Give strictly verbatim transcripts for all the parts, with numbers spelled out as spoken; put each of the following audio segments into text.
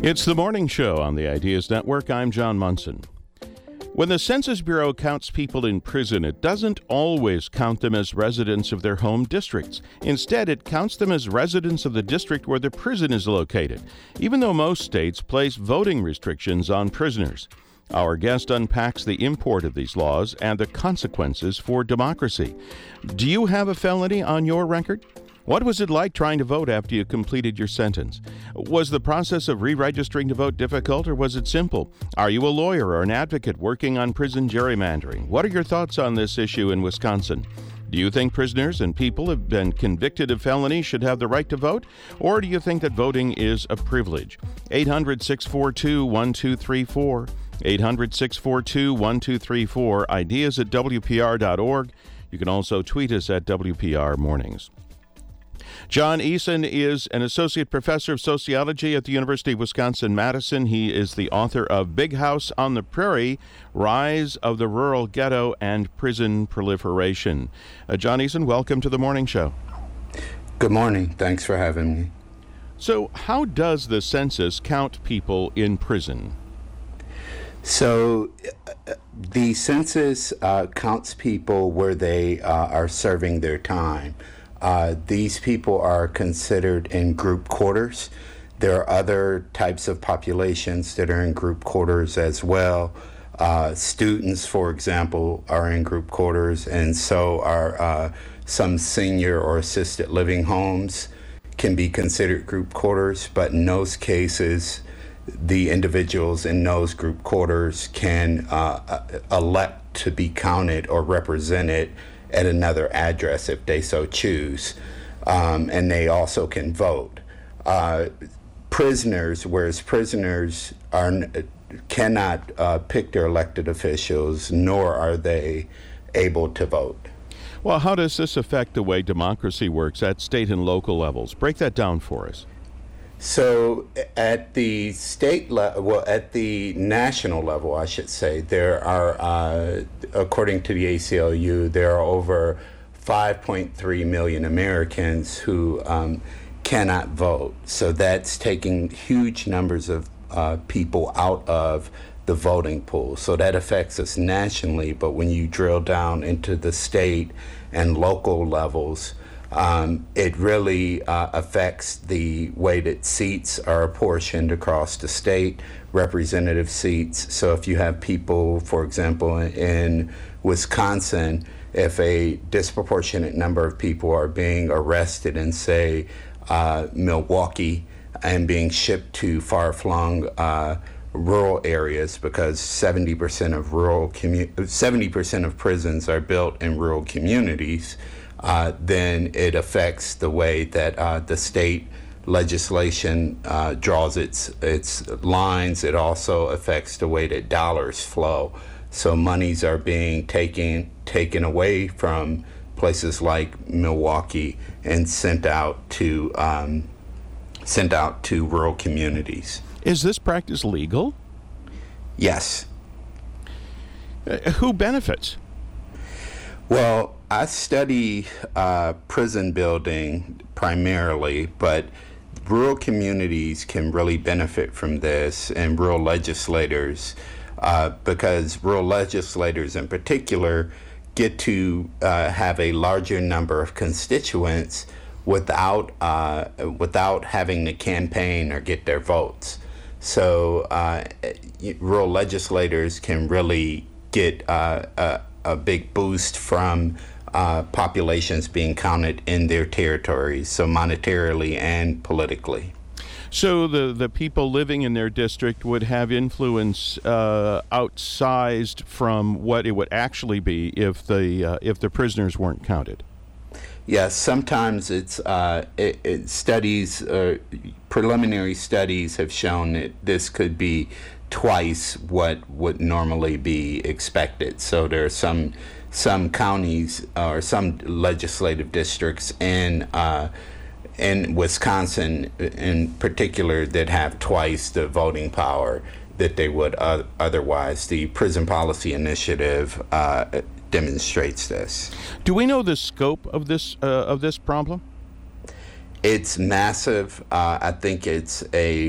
It's the morning show on the Ideas Network. I'm John Munson. When the Census Bureau counts people in prison, it doesn't always count them as residents of their home districts. Instead, it counts them as residents of the district where the prison is located, even though most states place voting restrictions on prisoners. Our guest unpacks the import of these laws and the consequences for democracy. Do you have a felony on your record? What was it like trying to vote after you completed your sentence? Was the process of re-registering to vote difficult, or was it simple? Are you a lawyer or an advocate working on prison gerrymandering? What are your thoughts on this issue in Wisconsin? Do you think prisoners and people who have been convicted of felonies should have the right to vote? Or do you think that voting is a privilege? eight hundred, six four two, one two three four. eight hundred, six four two, one two three four. Ideas at W P R dot org. You can also tweet us at W P R Mornings. John Eason is an associate professor of sociology at the University of Wisconsin-Madison. He is the author of Big House on the Prairie, Rise of the Rural Ghetto and Prison Proliferation. Uh, John Eason, welcome to the morning show. Good morning. Thanks for having me. So how does the census count people in prison? So uh, the census uh, counts people where they uh, are serving their time. Uh, these people are considered in group quarters. There are other types of populations that are in group quarters as well. Uh, students, for example, are in group quarters, and so are uh, some senior or assisted living homes can be considered group quarters, but in those cases, the individuals in those group quarters can uh, elect to be counted or represented at another address if they so choose, um, and they also can vote. Uh, prisoners, whereas prisoners are cannot uh, pick their elected officials, nor are they able to vote. Well, how does this affect the way democracy works at state and local levels? Break that down for us. So at the state level, well, at the national level, I should say, there are, uh, according to the A C L U, there are over five point three million Americans who um, cannot vote. So that's taking huge numbers of uh, people out of the voting pool. So that affects us nationally, but when you drill down into the state and local levels, Um, it really uh, affects the way that seats are apportioned across the state, representative seats. So if you have people, for example, in Wisconsin, if a disproportionate number of people are being arrested in, say, uh, Milwaukee and being shipped to far-flung uh, rural areas, because seventy percent of rural commu- seventy percent of prisons are built in rural communities, Uh, then it affects the way that uh, the state legislation uh, draws its its lines. It also affects the way that dollars flow. So monies are being taken taken away from places like Milwaukee and sent out to um, sent out to rural communities. Is this practice legal? Yes. Uh, who benefits? Well, I study uh, prison building primarily, but rural communities can really benefit from this, and rural legislators, uh, because rural legislators in particular get to uh, have a larger number of constituents without uh, without having to campaign or get their votes. So uh, rural legislators can really get uh, a, a big boost from Uh, populations being counted in their territories, so monetarily and politically. So the, the people living in their district would have influence uh, outsized from what it would actually be if the uh, if the prisoners weren't counted. Yes, sometimes it's uh, it, it studies, uh, preliminary studies have shown that this could be twice what would normally be expected. So there are some some counties or some legislative districts in uh, in Wisconsin in particular that have twice the voting power that they would uh, otherwise. The Prison Policy Initiative uh, demonstrates this. Do we know the scope of this uh, of this problem? It's massive. Uh, I think it's a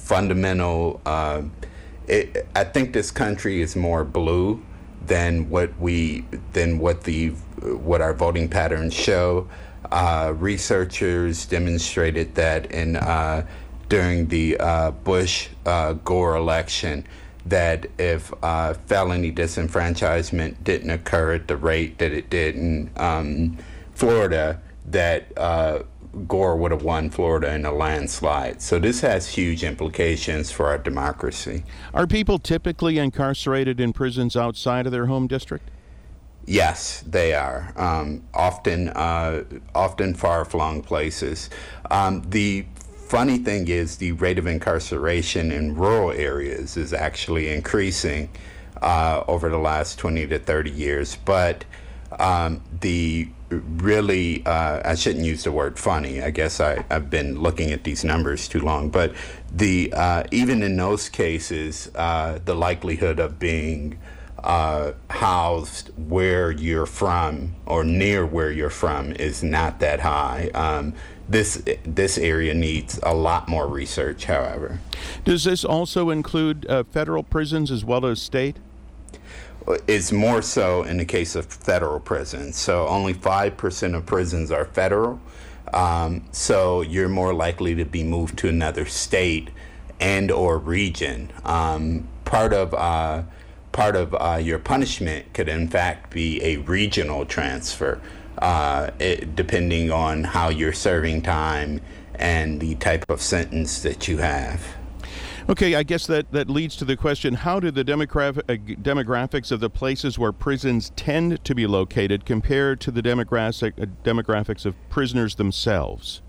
fundamental. Uh, it, I think this country is more blue than what we than what the what our voting patterns show. Uh, researchers demonstrated that in uh, during the uh, Bush uh, Gore election, that if uh, felony disenfranchisement didn't occur at the rate that it did in um, Florida, that uh, Gore would have won Florida in a landslide. So this has huge implications for our democracy. Are people typically incarcerated in prisons outside of their home district? Yes, they are. Um, often, uh, often far-flung places. Um, the funny thing is the rate of incarceration in rural areas is actually increasing uh, over the last twenty to thirty years. But um, the really, uh, I shouldn't use the word funny. I guess I, I've been looking at these numbers too long. But the uh, even in those cases, uh, the likelihood of being uh, housed where you're from or near where you're from is not that high. Um, This this area needs a lot more research, however. Does this also include uh, federal prisons as well as state? It's more so in the case of federal prisons. So only five percent of prisons are federal. Um, so you're more likely to be moved to another state and or region. Um, part of uh, part of uh, your punishment could in fact be a regional transfer. Uh, it, depending on how you're serving time and the type of sentence that you have. Okay, I guess that, that leads to the question, how do the demograph- uh, demographics of the places where prisons tend to be located compare to the demographic, uh, demographics of prisoners themselves?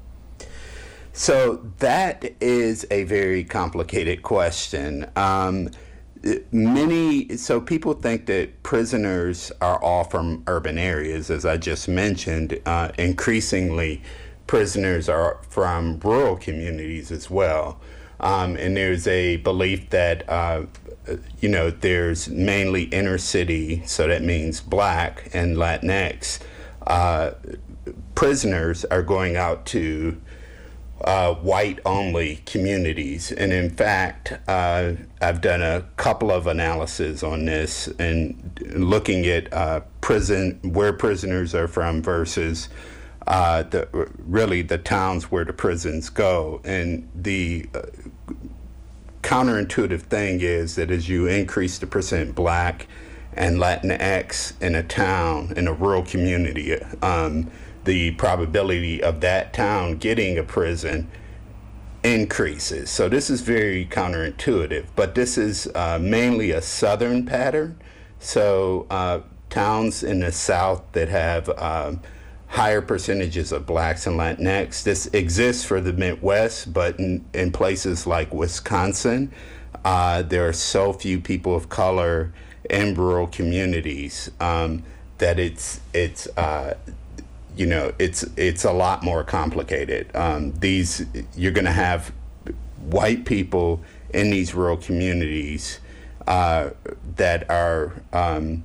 So that is a very complicated question. Um, Many, so people think that prisoners are all from urban areas, as I just mentioned. Uh, increasingly, prisoners are from rural communities as well. Um, and there's a belief that, uh, you know, there's mainly inner city, so that means Black and Latinx. Uh, prisoners are going out to Uh, white-only communities. And in fact, uh, I've done a couple of analyses on this and looking at uh, prison, where prisoners are from versus uh, the, really the towns where the prisons go. And the uh, counterintuitive thing is that as you increase the percent Black and Latinx in a town, in a rural community, um, the probability of that town getting a prison increases. So this is very counterintuitive, but this is uh, mainly a southern pattern. So uh, towns in the South that have um, higher percentages of Blacks and Latinx, this exists for the Midwest, but in, in places like Wisconsin, uh, there are so few people of color in rural communities um, that it's it's uh, you know, it's it's a lot more complicated. Um, these you're going to have white people in these rural communities uh, that are um,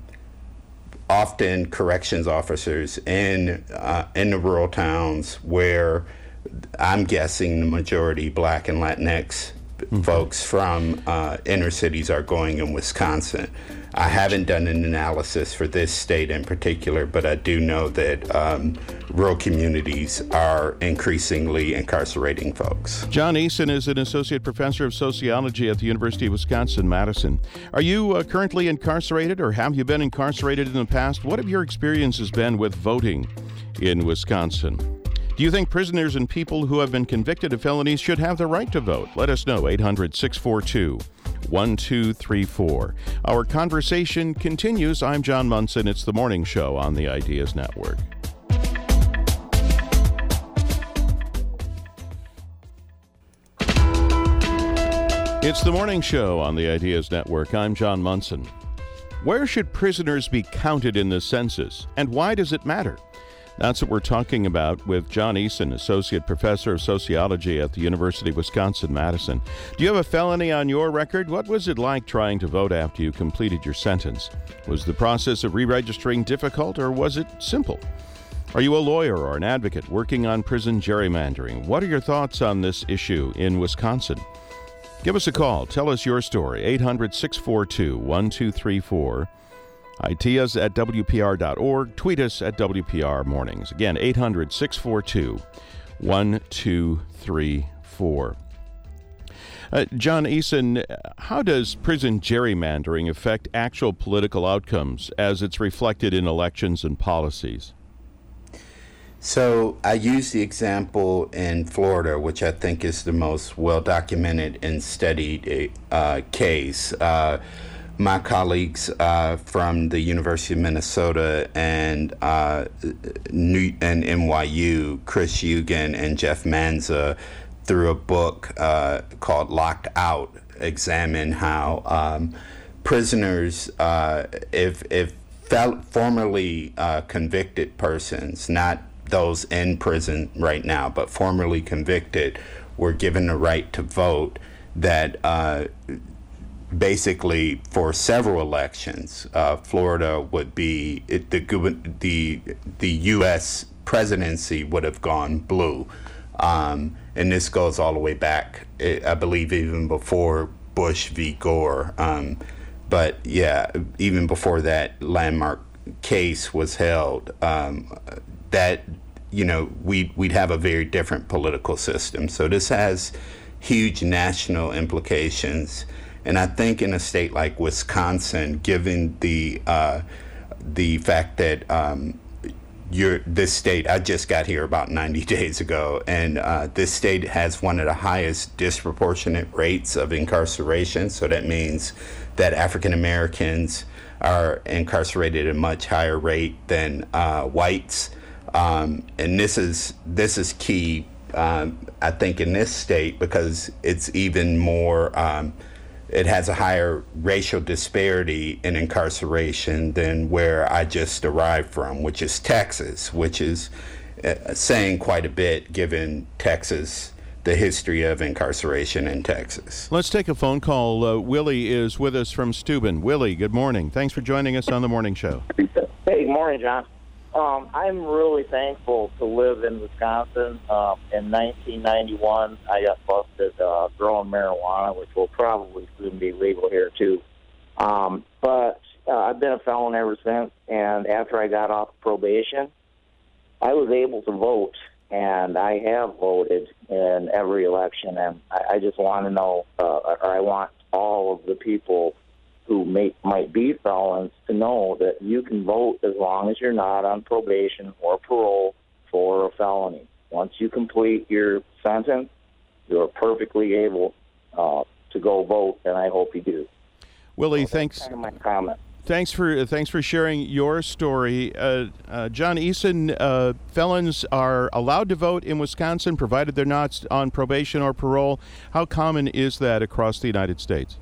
often corrections officers in uh, in the rural towns where I'm guessing the majority Black and Latinx mm-hmm. folks from uh, inner cities are going in Wisconsin. I haven't done an analysis for this state in particular, but I do know that um, rural communities are increasingly incarcerating folks. John Eason is an associate professor of sociology at the University of Wisconsin-Madison. Are you uh, currently incarcerated, or have you been incarcerated in the past? What have your experiences been with voting in Wisconsin? Do you think prisoners and people who have been convicted of felonies should have the right to vote? Let us know, eight hundred, six four two, one two three four. Our conversation continues. I'm John Munson. It's the morning show on the Ideas Network. It's the morning show on the Ideas Network. I'm John Munson. Where should prisoners be counted in the census, and why does it matter? That's what we're talking about with John Eason, Associate Professor of Sociology at the University of Wisconsin-Madison. Do you have a felony on your record? What was it like trying to vote after you completed your sentence? Was the process of re-registering difficult, or was it simple? Are you a lawyer or an advocate working on prison gerrymandering? What are your thoughts on this issue in Wisconsin? Give us a call. Tell us your story. eight hundred, six four two, one two three four. I T us at W P R dot org. Tweet us at W P R Mornings. Again, eight hundred, six four two, one two three four. Uh, John Eason, how does prison gerrymandering affect actual political outcomes as it's reflected in elections and policies? So I use the example in Florida, which I think is the most well-documented and studied uh, case. Uh, my colleagues uh, from the University of Minnesota and uh, New- and N Y U, Chris Eugen and Jeff Manza, through a book uh, called Locked Out, examine how um, prisoners, uh, if, if fel- formerly uh, convicted persons, not those in prison right now, but formerly convicted, were given the right to vote, that uh, basically for several elections, uh, Florida would be, it, the, the, the U S presidency would have gone blue. Um, and this goes all the way back, I believe, even before Bush v. Gore. Um, but yeah, even before that landmark case was held, um, that, you know, we'd, we'd have a very different political system. So this has huge national implications. And I think in a state like Wisconsin, given the uh, the fact that um, you're, this state, I just got here about ninety days ago, and uh, this state has one of the highest disproportionate rates of incarceration. So that means that African Americans are incarcerated at a much higher rate than uh, whites. Um, and this is this is key, um, I think, in this state, because it's even more, um, it has a higher racial disparity in incarceration than where I just arrived from, which is Texas, which is uh, saying quite a bit given Texas, the history of incarceration in Texas. Let's take a phone call. Uh, Willie is with us from Steuben. Willie, good morning. Thanks for joining us on the morning show. Hey, good morning, John. Um, I'm really thankful to live in Wisconsin. Um, in nineteen ninety-one, I got busted uh, growing marijuana, which will probably soon be legal here, too. Um, but uh, I've been a felon ever since, and after I got off probation, I was able to vote, and I have voted in every election, and I, I just want to know, uh, or I want all of the people who may, might be felons to know that you can vote as long as you're not on probation or parole for a felony. Once you complete your sentence, you're perfectly able uh, to go vote, and I hope you do. Willie, so thanks. Kind of my comment. Thanks for uh, thanks for sharing your story. Uh, uh, John Eason, uh, felons are allowed to vote in Wisconsin, provided they're not on probation or parole. How common is that across the United States?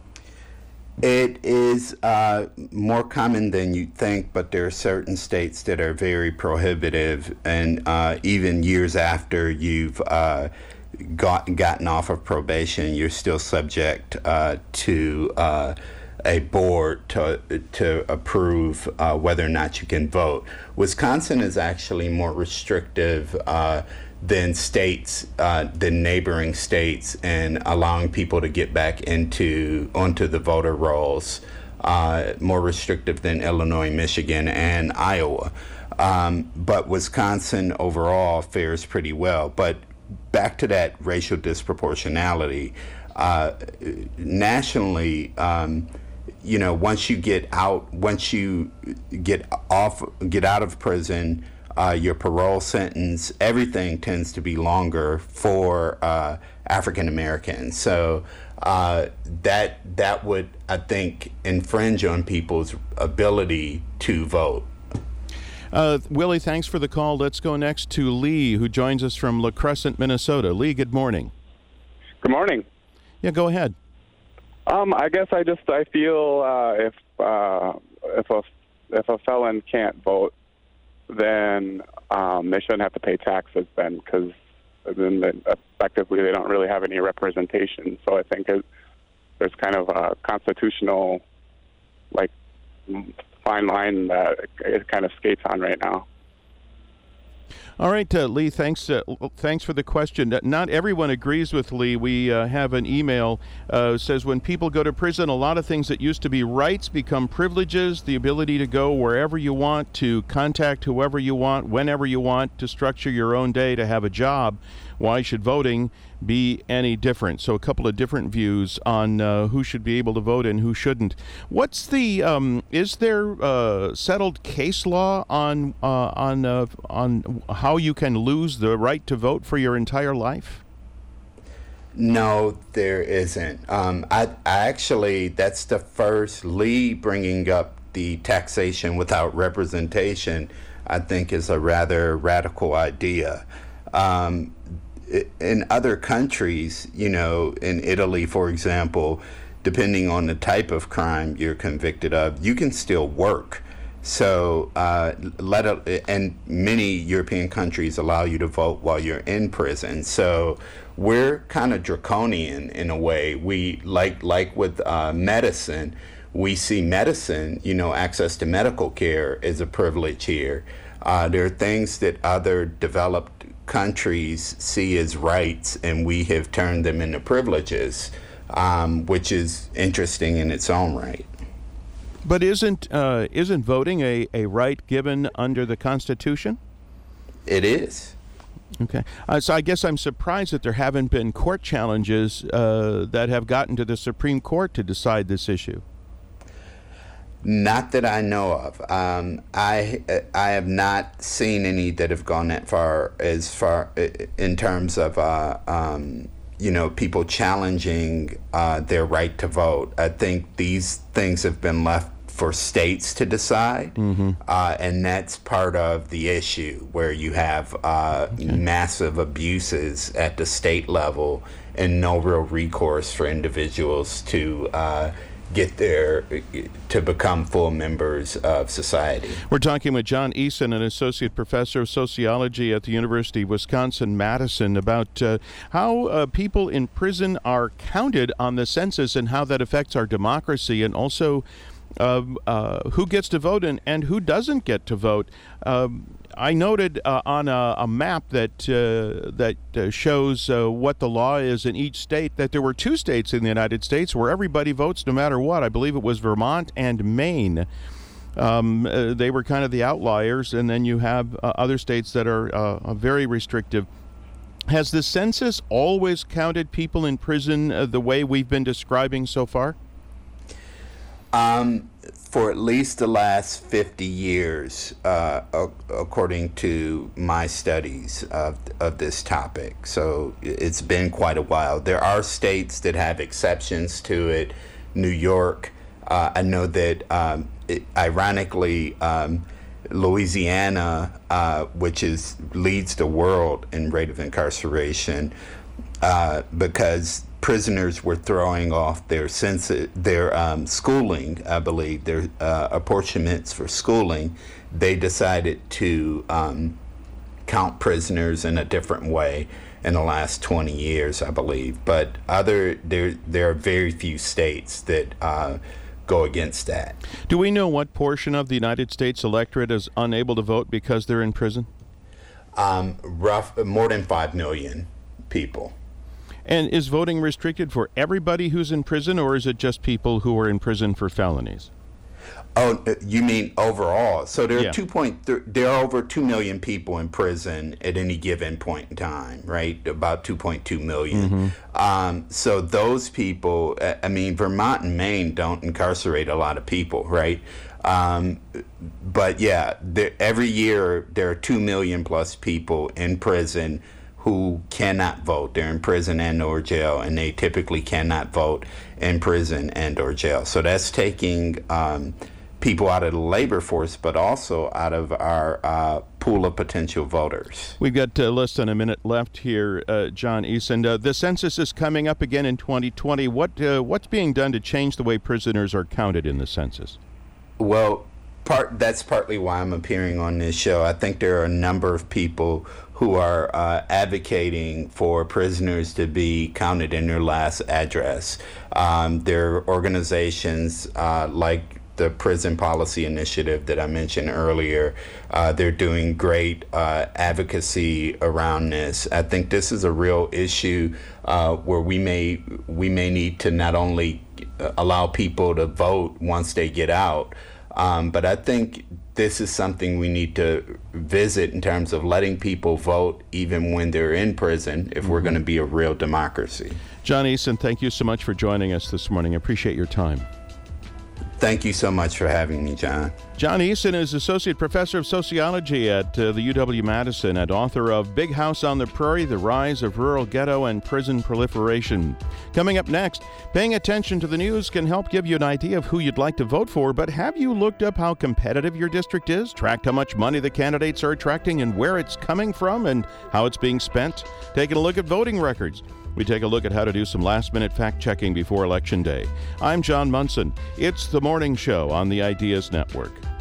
It is uh, more common than you'd think, but there are certain states that are very prohibitive, and uh, even years after you've uh, got, gotten off of probation, you're still subject uh, to uh, a board to, to approve uh, whether or not you can vote. Wisconsin is actually more restrictive uh, than states, uh, than neighboring states, and allowing people to get back into onto the voter rolls, uh, more restrictive than Illinois, Michigan, and Iowa. Um, but Wisconsin overall fares pretty well. But back to that racial disproportionality, uh, nationally, um, you know, once you get out, once you get off, get out of prison, Uh, your parole sentence, everything tends to be longer for uh, African Americans. So uh, that that would, I think, infringe on people's ability to vote. Uh, Willie, thanks for the call. Let's go next to Lee, who joins us from La Crescent, Minnesota. Lee, good morning. Good morning. Yeah, go ahead. Um, I guess I just I feel uh, if uh, if a if a felon can't vote, then um, they shouldn't have to pay taxes then, because then they, effectively they don't really have any representation. So I think it, there's kind of a constitutional, like, fine line that it kind of skates on right now. All right, uh, Lee, thanks uh, thanks for the question. Not everyone agrees with Lee. We uh, have an email uh, says when people go to prison, a lot of things that used to be rights become privileges, the ability to go wherever you want, to contact whoever you want, whenever you want, to structure your own day, to have a job. Why should voting be any different? So a couple of different views on uh, who should be able to vote and who shouldn't. What's the um, is there uh, settled case law on uh, on uh, on how you can lose the right to vote for your entire life? No, there isn't. Um, I, I actually, that's the first Lee bringing up the taxation without representation, I think is a rather radical idea. Um, in other countries, you know, in Italy, for example, depending on the type of crime you're convicted of, you can still work. So, uh, let a, and many European countries allow you to vote while you're in prison. So, we're kind of draconian in a way. We like like with uh, medicine, we see medicine, you know, access to medical care is a privilege here. Uh, there are things that other developed countries see as rights, and we have turned them into privileges, um, which is interesting in its own right. But isn't uh, isn't voting a, a right given under the Constitution? It is. Okay. Uh, so I guess I'm surprised that there haven't been court challenges uh, that have gotten to the Supreme Court to decide this issue. Not that I know of. Um, I I have not seen any that have gone that far, as far in terms of uh, um, you know, people challenging uh, their right to vote. I think these things have been left for states to decide, mm-hmm. uh, and that's part of the issue, where you have uh, okay. massive abuses at the state level and no real recourse for individuals to uh, get there, to become full members of society. We're talking with John Eason, an associate professor of sociology at the University of Wisconsin-Madison, about uh, how uh, people in prison are counted on the census and how that affects our democracy, and also uh, uh, who gets to vote and, and who doesn't get to vote. Um, I noted uh, on a, a map that uh, that uh, shows uh, what the law is in each state that there were two states in the United States where everybody votes no matter what. I believe it was Vermont and Maine. Um, uh, they were kind of the outliers, and then you have uh, other states that are uh, very restrictive. Has the census always counted people in prison uh, the way we've been describing so far? Um, for at least the last fifty years, uh, according to my studies of, of this topic. So it's been quite a while. There are states that have exceptions to it. New York, uh, I know that, um, it, ironically, um, Louisiana, uh, which is leads the world in rate of incarceration, uh, because prisoners were throwing off their sense, their um, schooling, I believe, their uh, apportionments for schooling. They decided to um, count prisoners in a different way in the last twenty years, I believe. But other there there are very few states that uh, go against that. Do we know what portion of the United States electorate is unable to vote because they're in prison? Um, rough, more than five million people. And is voting restricted for everybody who's in prison, or is it just people who are in prison for felonies? Oh, you mean overall? So there are yeah. two point th- there are over two million people in prison at any given point in time, right? About two point two million. Mm-hmm. Um, so those people, I mean, Vermont and Maine don't incarcerate a lot of people, right? Um, but yeah, there, every year there are two million plus people in prison who cannot vote. They're in prison and or jail, and they typically cannot vote in prison and or jail. So that's taking um, people out of the labor force, but also out of our uh, pool of potential voters. We've got uh, less than a minute left here, uh, John Eason. Uh, the census is coming up again in twenty twenty. What uh, what's being done to change the way prisoners are counted in the census? Well, part that's partly why I'm appearing on this show. I think there are a number of people who are uh, advocating for prisoners to be counted in their last address. Um, there are organizations uh, like the prison policy initiative that I mentioned earlier. Uh, they're doing great uh, advocacy around this. I think this is a real issue uh, where we may we may need to not only allow people to vote once they get out, um, but I think this is something we need to visit in terms of letting people vote even when they're in prison if mm-hmm. we're going to be a real democracy. John Eason, thank you so much for joining us this morning. I appreciate your time. Thank you so much for having me, John. John Eason is Associate Professor of Sociology at uh, the U W-Madison and author of Big House on the Prairie, The Rise of Rural Ghetto and Prison Proliferation. Coming up next, paying attention to the news can help give you an idea of who you'd like to vote for, but have you looked up how competitive your district is, tracked how much money the candidates are attracting and where it's coming from and how it's being spent? Taking a look at voting records. We take a look at how to do some last-minute fact-checking before Election Day. I'm John Munson. It's The Morning Show on the Ideas Network.